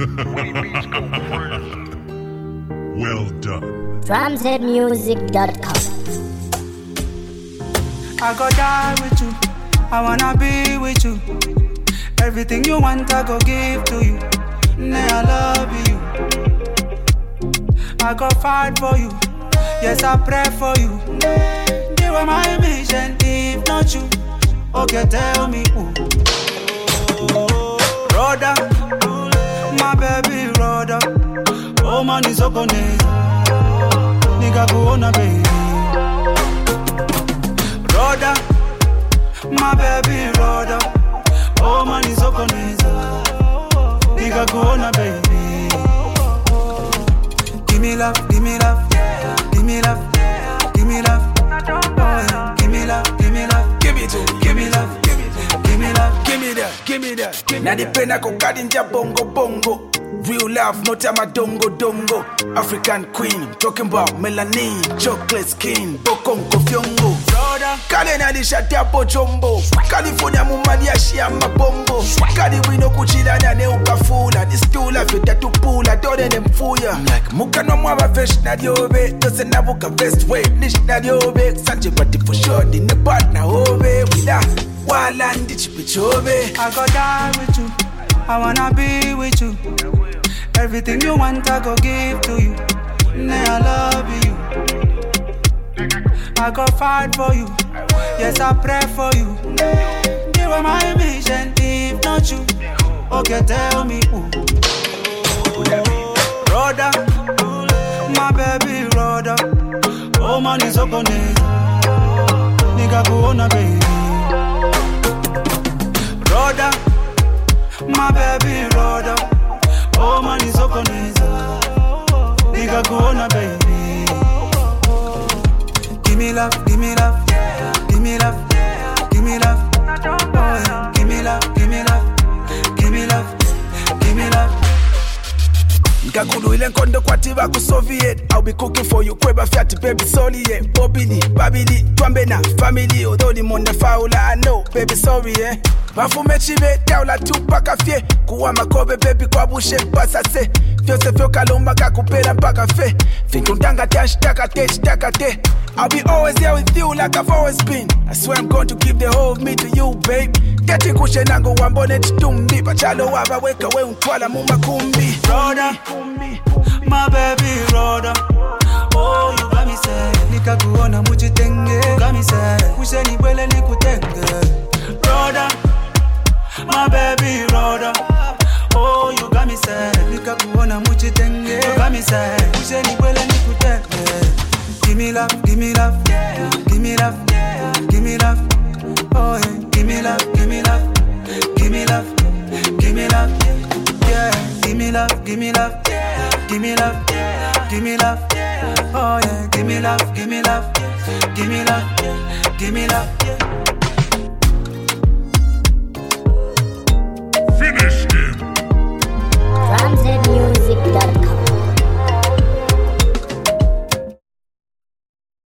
Well done. DrumZmusic.com. I go die with you. I wanna be with you. Everything you want, I go give to you. Nay, I love you. I go fight for you. Yes, I pray for you. You are my mission. If not you, okay, tell me who. Brother, my baby brother. Oh man, is okay. Nigga, go on a baby. Brother, my baby brother. Oh man, is okay. Nigga, go on a baby. Give me love, give me love, give me love, give me love. Oh yeah, give me love, give me love, Give it to me, give me love, give me love. give me that, give me that. Now the pen I go kadinja bongo bongo. Real love, no time a dongo dongo. African queen, talking about melanin, chocolate skin, bokongo fyongo. Brother, Kale na di shati hapo chombo. California mumadi ya shia mabombo. Kali wino kuchila na ne ukafula. Distula vita tupula, dode ne mfuya. Like muka no mwaba fish na diobe. Dose na buka best way, nish na diobe. Sanje bati for sure, di ne part na obe. Wida, wala ndi chipichobe. I go die with you. I wanna be with you. Everything you want, I go give to you. Nay, I love you. I go fight for you. Yes, I pray for you. You are my mission. If not you, okay, tell me who. Brother, my baby brother. Oh man, is okay. Nigga, go on a baby. Brother, my baby brother. Oh man, is okay. Nigga, go on a baby. Give me love, give me love, give me love, give me love. Oh yeah, give me love, give me love, give me love, give me love. Nkakulu ile nkondo kwa tiba ku Soviet. I'll be cooking for you kweba fiat baby sorry yeah. Bobili, babili, twambe na family. Odoli monda faula I know baby sorry yeah. Bafume chibe, taula tupaka fye. Kuwa makobe baby kwa bushe pasa se. Fyose fyo kalumba kakupela mpaka fe. Finkundanga tashtaka te. I'll be always here with you like I've always been. I swear I'm going to give the whole of me to you babe. Getting kushe nango wambone chitumbi. Bachalo waba weka we untwala mumba kumbi. Brother, my baby brother. Oh, you got me say. Nika kuona mujitenge. Got me say. Kushe ni bwele ni kutenge. Brother, my baby brother. Oh, you got me say. Nika kuona mujitenge. Got me say. Kushe ni bwele ni kutenge. Give me love, give me love, give me love, give me love. Oh yeah, give me love, give me love, give me love, give me love. Yeah, give me love, give me love, give me love, give me love. Oh yeah, give me love, give me love, give me love, give me love.